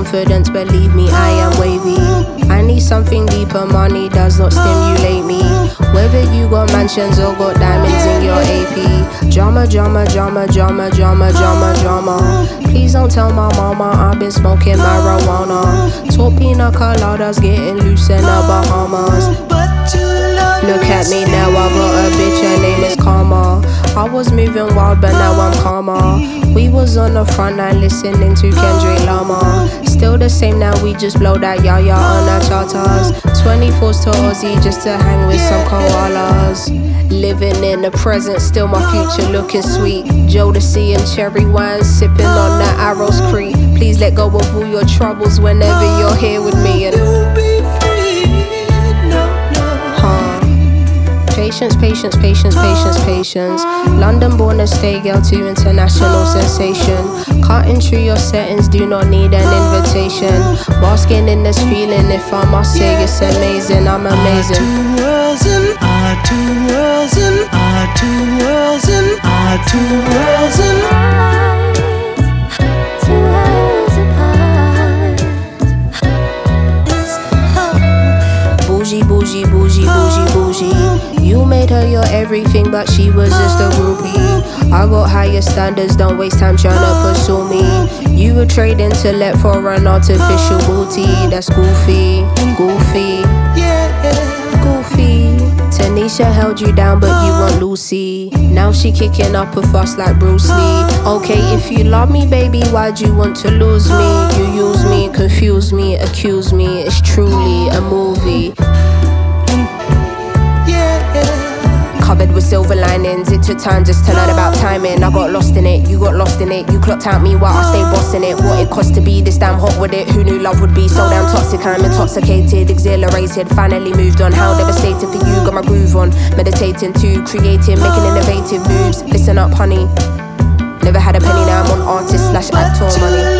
confidence, believe me, I am wavy. I need something deeper, money does not stimulate me. Whether you got mansions or got diamonds in your AP. Drama, drama, drama, drama, drama, drama, drama. Please don't tell my mama I've been smoking marijuana. Top pina coladas getting loose in the Bahamas. Look at me now, I got a bitch, her name is Karma. I was moving wild, but now I'm calmer. We was on the front line listening to Kendrick Lamar. Still the same now, we just blow that yaya on our charters. 24s to Aussie just to hang with some koalas. Living in the present, still my future looking sweet. Jodeci and cherry wine, sipping on that Arrows Creek. Please let go of all your troubles whenever you're here with me. And patience, patience, patience, patience, patience. London born to stay girl to international sensation. Cutting through your settings, do not need an invitation. Basking in this feeling, if I must say it's amazing, I'm amazing. Our two worlds and our two worlds and our two worlds and Bougie, bougie, bougie, bougie, bougie. You made her your everything, but she was just a groupie. I got higher standards, don't waste time tryna pursue me. You would trade intellect for an artificial booty. That's goofy, goofy, goofy. Tanisha held you down, but you want Lucy. Now she kicking up a fuss like Bruce Lee. Okay, if you love me, baby, why'd you want to lose me? You use me, confuse me, accuse me. It's truly a movie. Covered with silver linings, it took time just to learn about timing. I got lost in it, you got lost in it. You clocked out me while I stayed bossing it. What it cost to be this damn hot with it. Who knew love would be so damn toxic? I'm intoxicated, exhilarated, finally moved on. How devastated for you, got my groove on. Meditating too, creating, making innovative moves. Listen up, honey. Never had a penny, now I'm on artist / actor money.